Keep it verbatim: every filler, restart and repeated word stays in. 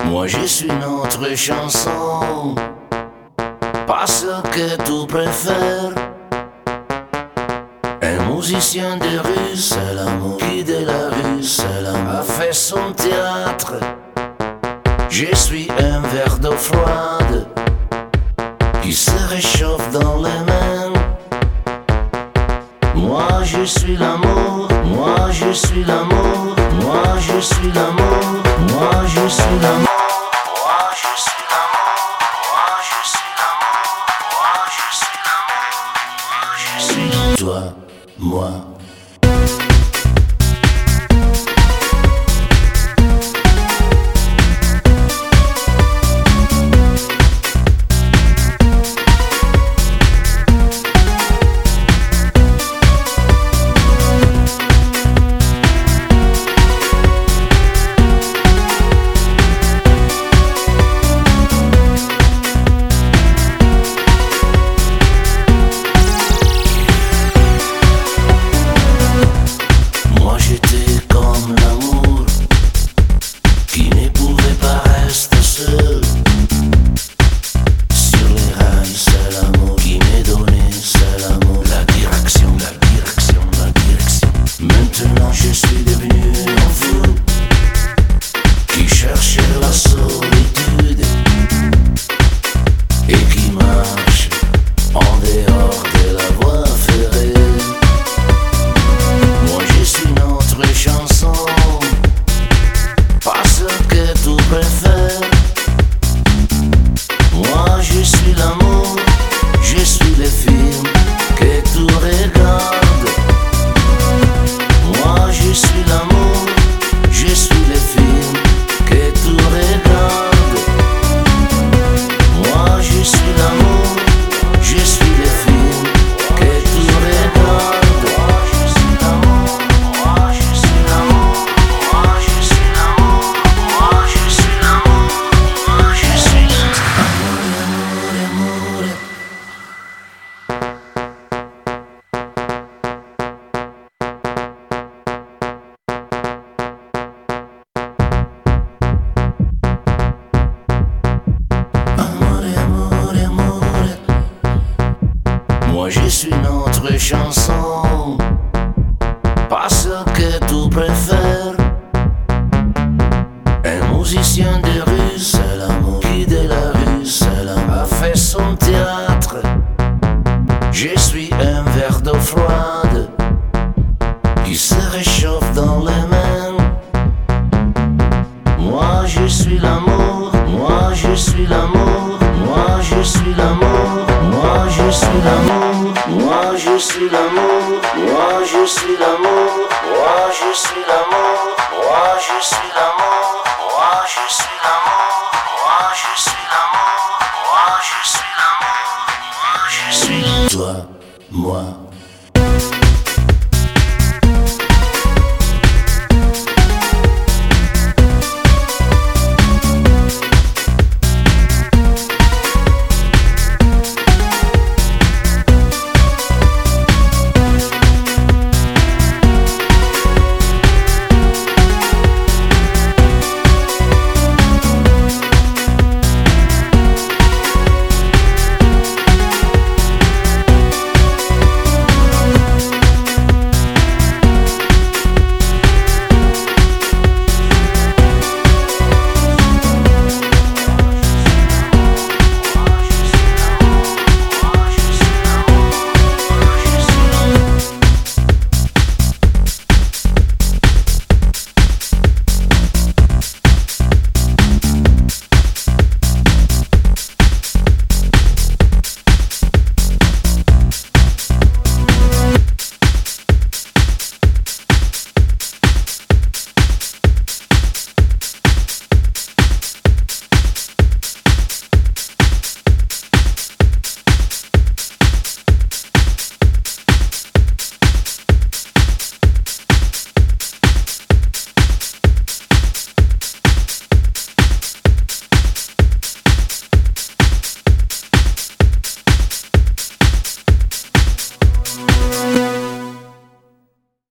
Moi je suis notre chanson, pas ce que tu préfères. Un musicien de rue, c'est l'amour qui de la rue, c'est l'amour a fait son théâtre. Je suis un verre d'eau froide qui se réchauffe dans les mains. Moi je suis l'amour, moi je suis l'amour, moi je suis l'amour, moi je suis l'amour. Toi, moi. Je suis devenu un fou qui cherchait la solitude et qui marche en dehors de la voie ferrée. Moi je suis notre chanson, pas ce que tu préfères. Moi je suis l'amour, je suis le film que tu regardes. Je suis l'amour, je suis le film que tu regardes. Moi je suis l'amour, je suis le film que tu regardes. Moi je suis l'amour, moi je suis l'amour, moi je suis l'amour, moi je suis l'amour, moi je suis l'amour, amour, amour. Moi je suis notre chanson, pas ce que tu préfères. Un musicien de rue, c'est l'amour qui de la rue, c'est l'amour a fait son théâtre. Je suis un verre d'eau froide qui se réchauffe dans les mains. Moi je suis l'amour, moi je suis l'amour, moi je suis l'amour, moi je suis l'amour. Moi je suis l'amour, moi je suis l'amour, moi je suis l'amour, moi je suis l'amour, moi je suis l'amour, moi je suis l'amour.